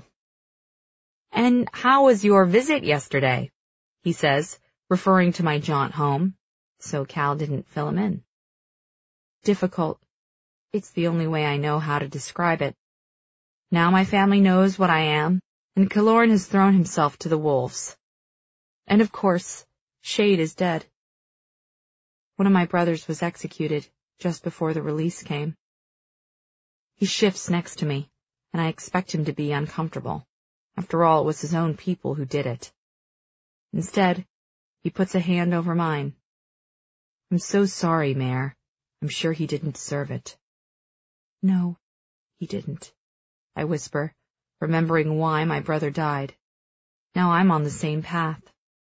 And how was your visit yesterday? He says, referring to my jaunt home, so Cal didn't fill him in. Difficult. It's the only way I know how to describe it. Now my family knows what I am, and Kaloran has thrown himself to the wolves. And of course, Shade is dead. One of my brothers was executed just before the release came. He shifts next to me, and I expect him to be uncomfortable. After all, it was his own people who did it. Instead, he puts a hand over mine. I'm so sorry, Mare. I'm sure he didn't deserve it. No, he didn't, I whisper, remembering why my brother died. Now I'm on the same path.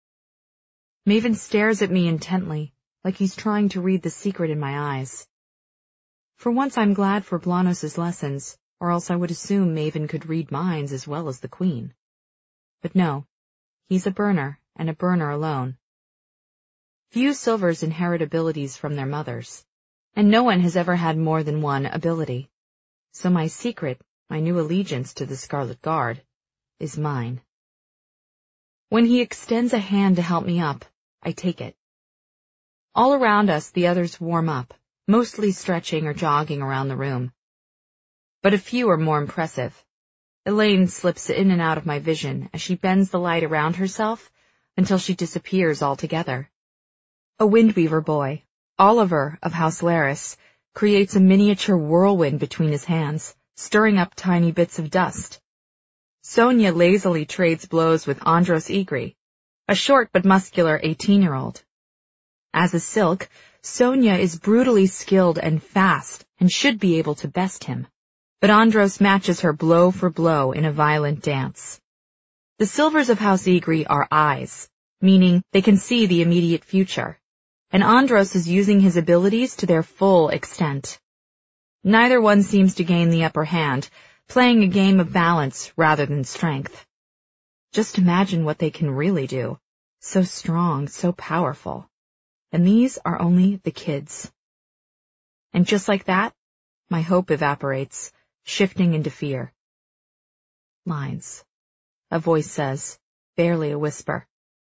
Maven stares at me intently, like he's trying to read the secret in my eyes. For once I'm glad for Blanos' lessons, or else I would assume Maven could read minds as well as the Queen. But no, he's a burner, and a burner alone. Few Silvers inherit abilities from their mothers, and no one has ever had more than one ability. So my secret, my new allegiance to the Scarlet Guard, is mine. When he extends a hand to help me up, I take it. All around us the others warm up, mostly stretching or jogging around the room. But a few are more impressive. Elaine slips in and out of my vision as she bends the light around herself until she disappears altogether. A Windweaver boy, Oliver of House Laris, creates a miniature whirlwind between his hands, stirring up tiny bits of dust. Sonia lazily trades blows with Andros Igri, a short but muscular eighteen-year-old. As a Silk, Sonia is brutally skilled and fast and should be able to best him, but Andros matches her blow for blow in a violent dance. The Silvers of House Igri are eyes, meaning they can see the immediate future, and Andros is using his abilities to their full extent. Neither one seems to gain the upper hand, playing a game of balance rather than strength. Just imagine what they can really do. So strong, so powerful. And these are only the kids. And just like that, my hope evaporates, shifting into fear. Lines. A voice says, barely a whisper.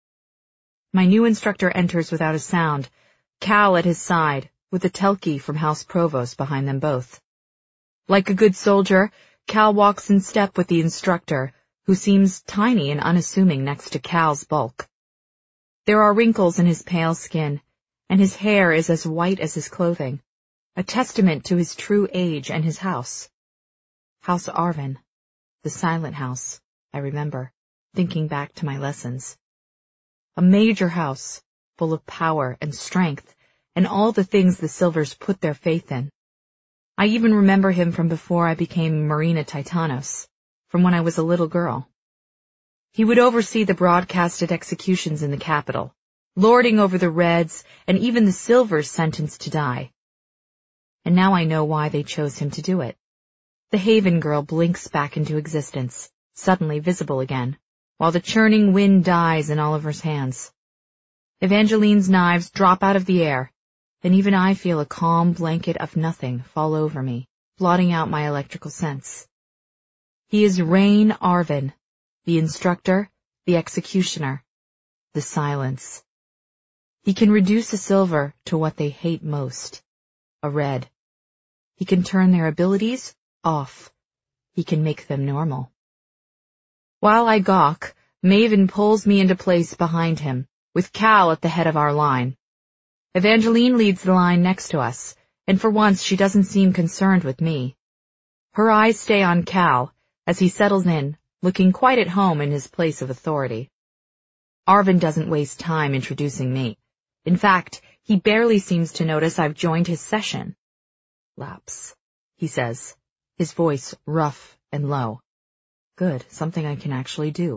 My new instructor enters without a sound, Cal at his side, with a Telki from House Provost behind them both. Like a good soldier, Cal walks in step with the instructor, who seems tiny and unassuming next to Cal's bulk. There are wrinkles in his pale skin, and his hair is as white as his clothing, a testament to his true age and his house. House Arvin, the silent house, I remember, thinking back to my lessons. A major house, full of power and strength, and all the things the Silvers put their faith in. I even remember him from before I became Marina Titanos, from when I was a little girl. He would oversee the broadcasted executions in the capital, lording over the Reds and even the Silvers sentenced to die. And now I know why they chose him to do it. The Haven girl blinks back into existence, suddenly visible again, while the churning wind dies in Oliver's hands. Evangeline's knives drop out of the air, and even I feel a calm blanket of nothing fall over me, blotting out my electrical sense. He is Rain Arvin, the instructor, the executioner, the silence. He can reduce a Silver to what they hate most, a Red. He can turn their abilities off. He can make them normal. While I gawk, Maven pulls me into place behind him, with Cal at the head of our line. Evangeline leads the line next to us, and for once she doesn't seem concerned with me. Her eyes stay on Cal as he settles in, looking quite at home in his place of authority. Arvin doesn't waste time introducing me. In fact, he barely seems to notice I've joined his session. Laps, he says, his voice rough and low. Good, something I can actually do.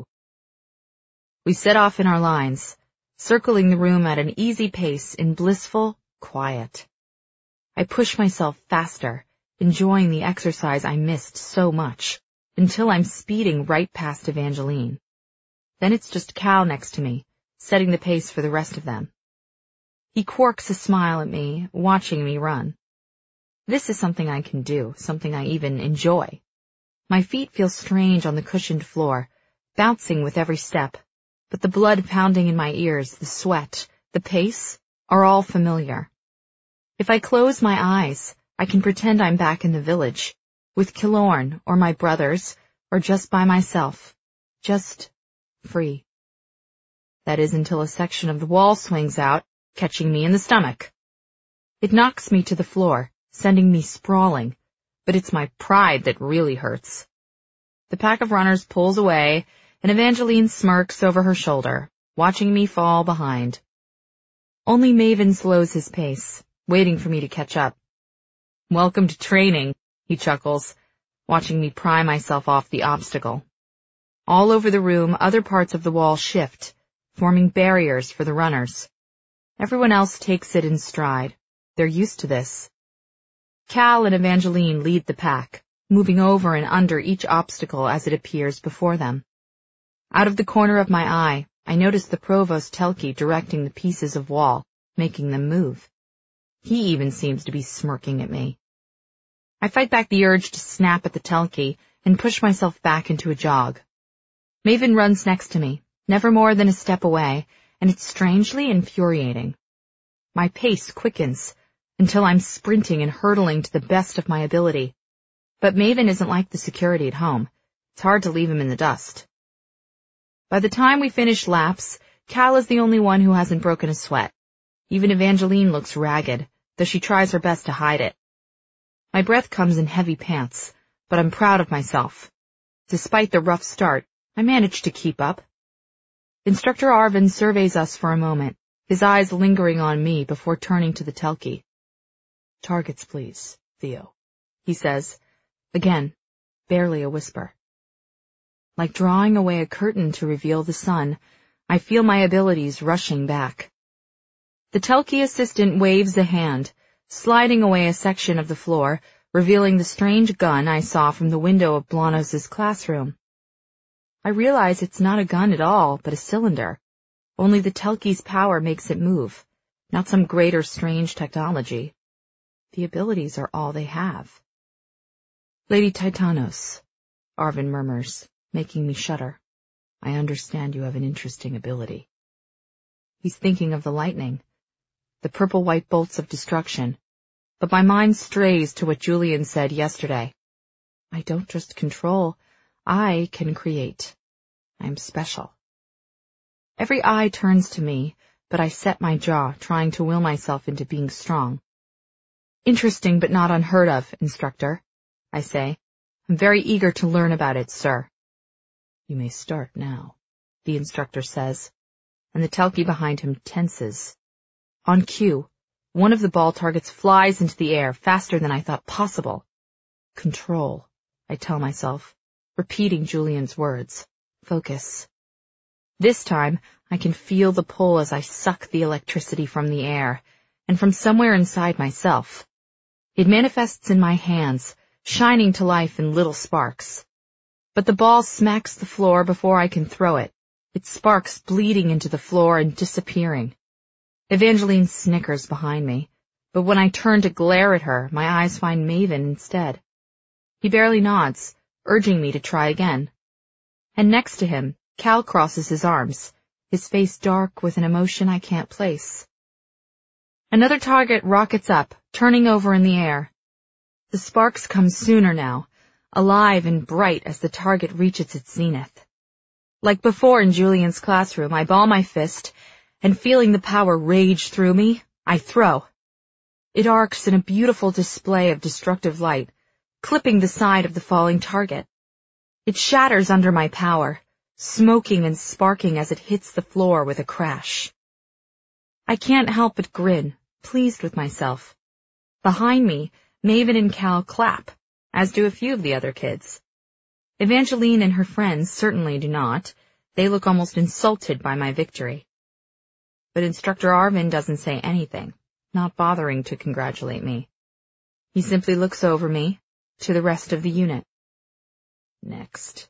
We set off in our lines, circling the room at an easy pace in blissful quiet. I push myself faster, enjoying the exercise I missed so much, until I'm speeding right past Evangeline. Then it's just Cal next to me, setting the pace for the rest of them. He quirks a smile at me, watching me run. This is something I can do, something I even enjoy. My feet feel strange on the cushioned floor, bouncing with every step, but the blood pounding in my ears, the sweat, the pace, are all familiar. If I close my eyes, I can pretend I'm back in the village, with Killorn or my brothers, or just by myself, just free. That is until a section of the wall swings out, catching me in the stomach. It knocks me to the floor, sending me sprawling, but it's my pride that really hurts. The pack of runners pulls away, and Evangeline smirks over her shoulder, watching me fall behind. Only Maven slows his pace, waiting for me to catch up. Welcome to training, he chuckles, watching me pry myself off the obstacle. All over the room, other parts of the wall shift, forming barriers for the runners. Everyone else takes it in stride. They're used to this. Cal and Evangeline lead the pack, moving over and under each obstacle as it appears before them. Out of the corner of my eye, I notice the Provost Telki directing the pieces of wall, making them move. He even seems to be smirking at me. I fight back the urge to snap at the Telki and push myself back into a jog. Maven runs next to me, never more than a step away, and it's strangely infuriating. My pace quickens until I'm sprinting and hurtling to the best of my ability. But Maven isn't like the security at home. It's hard to leave him in the dust. By the time we finish laps, Cal is the only one who hasn't broken a sweat. Even Evangeline looks ragged, though she tries her best to hide it. My breath comes in heavy pants, but I'm proud of myself. Despite the rough start, I managed to keep up. Instructor Arvin surveys us for a moment, his eyes lingering on me before turning to the Telki. Targets, please, Theo, he says, again, barely a whisper. Like drawing away a curtain to reveal the sun, I feel my abilities rushing back. The Telki assistant waves a hand, sliding away a section of the floor, revealing the strange gun I saw from the window of Blanos's classroom. I realize it's not a gun at all, but a cylinder. Only the Telki's power makes it move, not some greater strange technology. The abilities are all they have. Lady Titanos, Arvin murmurs, making me shudder. I understand you have an interesting ability. He's thinking of the lightning, the purple-white bolts of destruction, but my mind strays to what Julian said yesterday. I don't just control, I can create. I'm special. Every eye turns to me, but I set my jaw, trying to will myself into being strong. Interesting but not unheard of, instructor, I say. I'm very eager to learn about it, sir. You may start now, the instructor says, and the talkie behind him tenses. On cue, one of the ball targets flies into the air faster than I thought possible. Control, I tell myself, repeating Julian's words. Focus. This time, I can feel the pull as I suck the electricity from the air, and from somewhere inside myself. It manifests in my hands, shining to life in little sparks. But the ball smacks the floor before I can throw it, its sparks bleeding into the floor and disappearing. Evangeline snickers behind me, but when I turn to glare at her, my eyes find Maven instead. He barely nods, urging me to try again. And next to him, Cal crosses his arms, his face dark with an emotion I can't place. Another target rockets up, turning over in the air. The sparks come sooner now, alive and bright as the target reaches its zenith. Like before in Julian's classroom, I ball my fist, and feeling the power rage through me, I throw. It arcs in a beautiful display of destructive light, clipping the side of the falling target. It shatters under my power, smoking and sparking as it hits the floor with a crash. I can't help but grin, pleased with myself. Behind me, Maven and Cal clap, as do a few of the other kids. Evangeline and her friends certainly do not. They look almost insulted by my victory. But Instructor Arvin doesn't say anything, not bothering to congratulate me. He simply looks over me, to the rest of the unit. Next.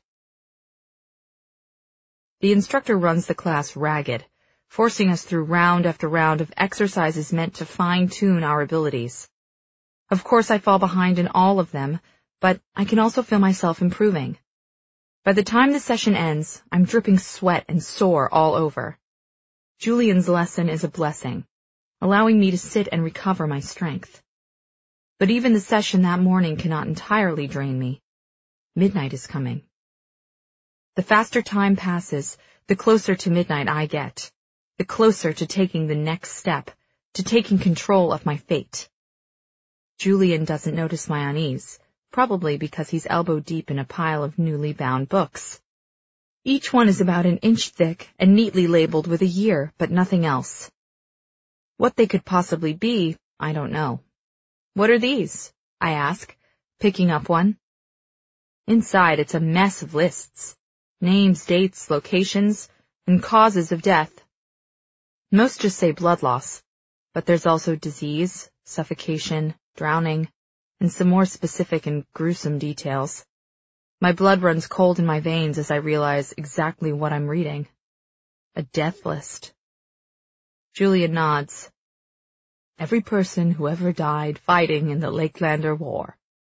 The instructor runs the class ragged, forcing us through round after round of exercises meant to fine-tune our abilities. Of course, I fall behind in all of them, but I can also feel myself improving. By the time the session ends, I'm dripping sweat and sore all over. Julian's lesson is a blessing, allowing me to sit and recover my strength. But even the session that morning cannot entirely drain me. Midnight is coming. The faster time passes, the closer to midnight I get, the closer to taking the next step, to taking control of my fate. Julian doesn't notice my unease, probably because he's elbow deep in a pile of newly bound books. Each one is about an inch thick and neatly labeled with a year, but nothing else. What they could possibly be, I don't know. What are these? I ask, picking up one. Inside, it's a mess of lists. Names, dates, locations, and causes of death. Most just say blood loss, but there's also disease, suffocation, drowning, and some more specific and gruesome details. My blood runs cold in my veins as I realize exactly what I'm reading. A death list. Julian nods. Every person who ever died fighting in the Lakelander War.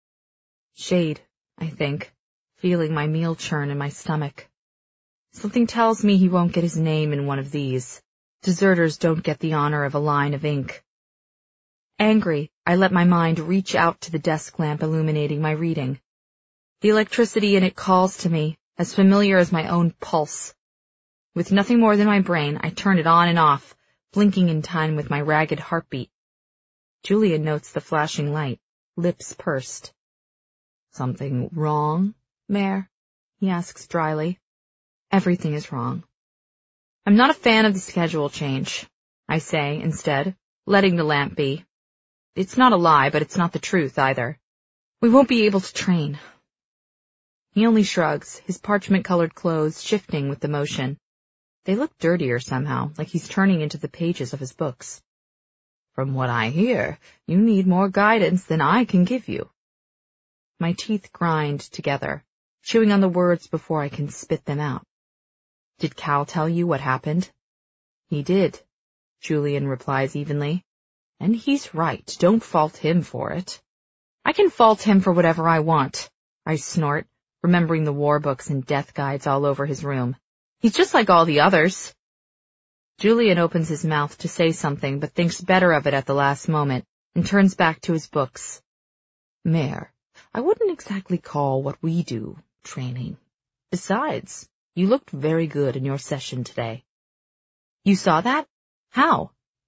Shade, I think, feeling my meal churn in my stomach. Something tells me he won't get his name in one of these. Deserters don't get the honor of a line of ink. Angry, I let my mind reach out to the desk lamp illuminating my reading. The electricity in it calls to me, as familiar as my own pulse. With nothing more than my brain, I turn it on and off, blinking in time with my ragged heartbeat. Julian notes the flashing light, lips pursed. Something wrong, Mare? He asks dryly. Everything is wrong. I'm not a fan of the schedule change, I say instead, letting the lamp be. It's not a lie, but it's not the truth either. We won't be able to train. He only shrugs, his parchment-colored clothes shifting with the motion. They look dirtier somehow, like he's turning into the pages of his books. From what I hear, you need more guidance than I can give you. My teeth grind together, chewing on the words before I can spit them out. Did Cal tell you what happened? He did, Julian replies evenly. And he's right, don't fault him for it. I can fault him for whatever I want, I snort, remembering the war books and death guides all over his room. He's just like all the others. Julian opens his mouth to say something, but thinks better of it at the last moment, and turns back to his books. Mare, I wouldn't exactly call what we do training. Besides, you looked very good in your session today. You saw that? How?